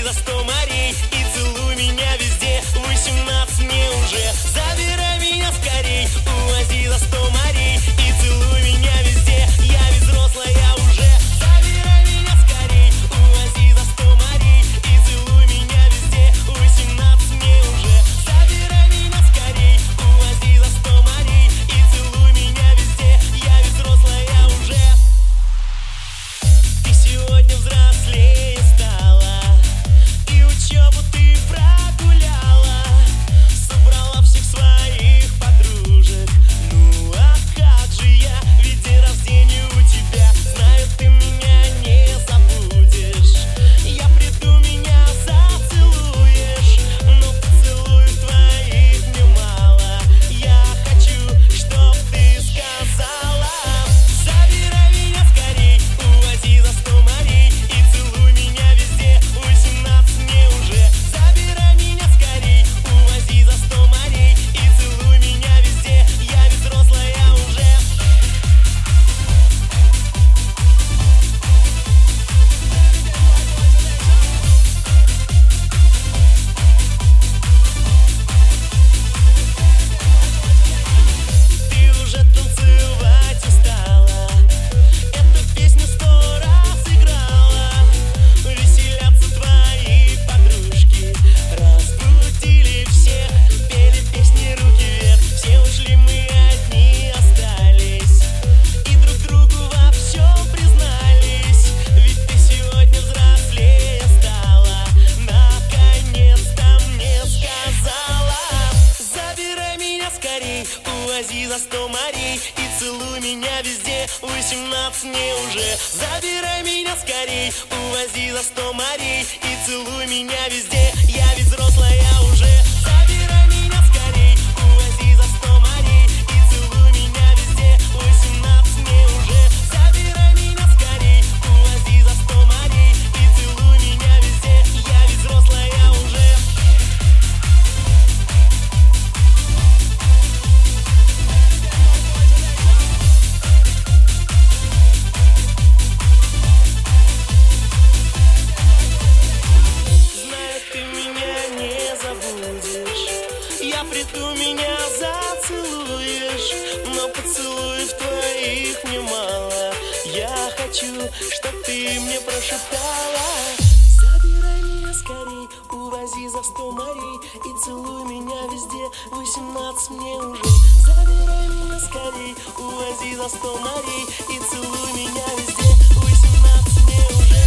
за 100 морей и целуй меня везде. 18 мне уже, забирай меня скорей. Увози за 100 морей и целуй меня везде. Я ведь взрослая уже, забирай меня скорей. Увози за 100 морей и целуй меня везде. 18 мне уже, забирай меня скорей. Увози за 100 морей и целуй меня везде. Я ведь взрослая уже. Ты сегодня взрослее стала, и учебу ты прогуляла, собрала всех своих подружек. Ну а как же я, ведь день рождения у тебя. Знаю, ты меня не забудешь. Я приду, меня зацелуешь, но поцелуев твоих мне мало. Я хочу, чтоб ты сказала: забирай меня скорей, увози за 100 морей и целуй меня везде. 18 мне уже, забирай меня скорей. Увози за 100 морей и целуй меня везде. Я ведь взрослая уже. Ты уже танцевать устала, эту песню 100 раз играла. Веселятся твои подружки, разбудили всех, пели песни руки вверх. Все ушли, мы одни остались, и друг другу во всем признались. Ведь ты сегодня взрослее стала, наконец-то мне сказала: забирай меня скорей, увози за 100 морей и целуй меня везде. 18 мне уже, забирай меня скорей. Увози за 100 морей и целуй меня везде. Я ведь взрослая уже. Забирай меня скорей, увози за 100 морей и целуй меня везде. 18 мне уже, забирай меня скорей. Увози за 100 морей и целуй меня везде. Я ведь взрослая уже. Знаю, ты меня не забудешь. Я приду, меня зацелуешь, но поцелуев твоих мне мало. Я хочу, чтоб ты мне прошептала: забирай меня скорей, увози за 100 морей и целуй меня везде. 18 мне уже, забирай меня скорей. Увози за 100 морей и целуй меня везде. 18 мне уже.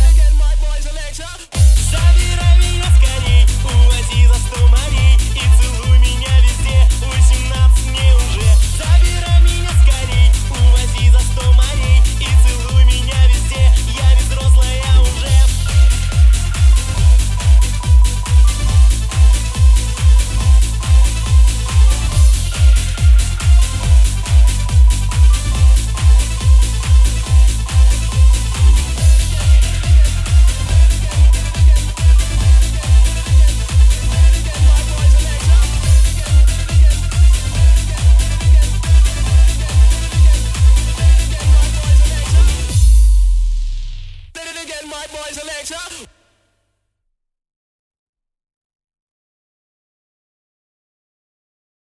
Забирай меня скорей, увози за 100 морей и целуй меня везде. 18 мне уже, забирай меня скорей. Увози за 100 морей и целуй меня везде. Я ведь взрослая уже. My boys Alexa.